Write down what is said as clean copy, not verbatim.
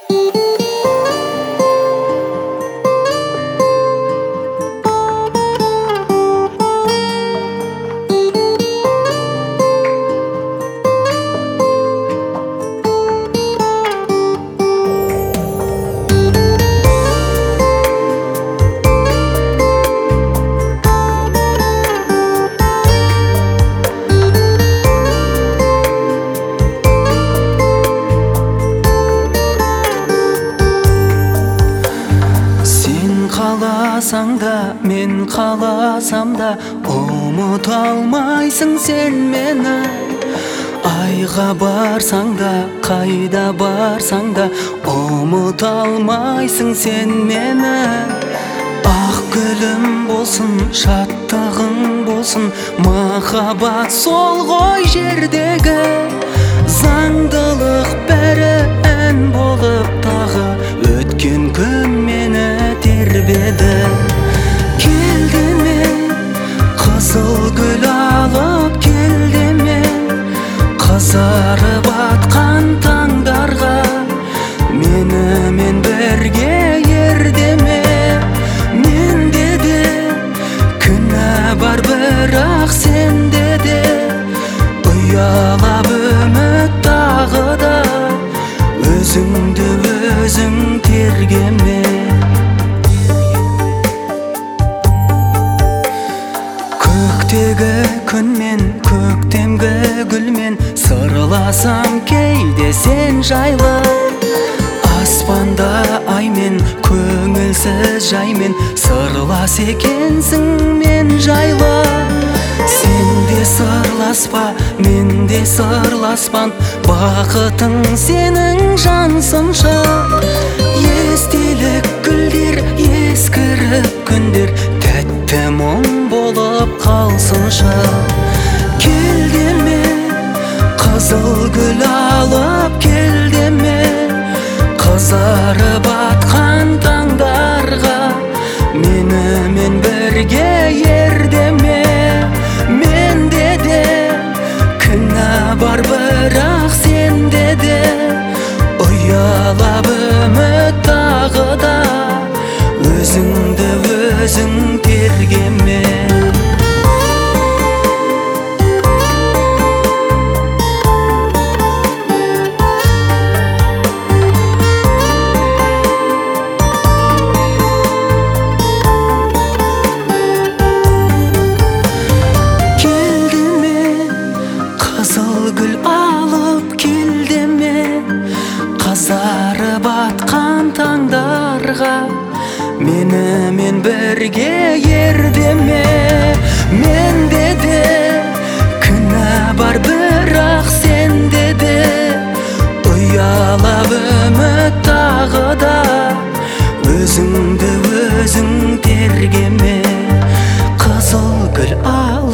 Қаласаң да, мен қаласам да, ұмыта алмайсың сен мені. Айға барсаң да, қайда барсаң да, ұмыта алмайсың сен мені. Ақ гүлім болсын, шаттығың болсын, махаббат сол ғой жердегі. Заңдылық бәрі ән болып тағы, өткен күн мені тербеді. Келдеме, қызыл гүл алып келдеме, қызарып атқан таңдарға, менімен бірге ердеме. Менде де күнә бар, бірақ сенде де ұялап үміт тағы да, өзіңді өзің тергеме. Көктегі күнмен, көктемгі гүлмен сырласам кейде сен жайлы. Аспанда аймен, көңілсіз жаймен сырлас екенсің мен жайлы. Сен де сырласпа, мен де сырласпан, бақытың сенің жансыншы. Естелік гүлдер, ескіріп күндер, тәтті мұң болып қалсыншы. Келдеме, қызыл гүл алып келдеме, қызарып атқан таңдарға, менімен бірге ердеме. Менде де күнә бар, бірақ сенде де ұялап үміт тағы да, өзіңді өзің тергеме. Қызарып атқан таңдарға, менімен бірге ердеме. Менде де күнә бар, бірақ сенде де ұялап үміт тағы да, өзіңді өзің тергеме. Қызыл гүл ал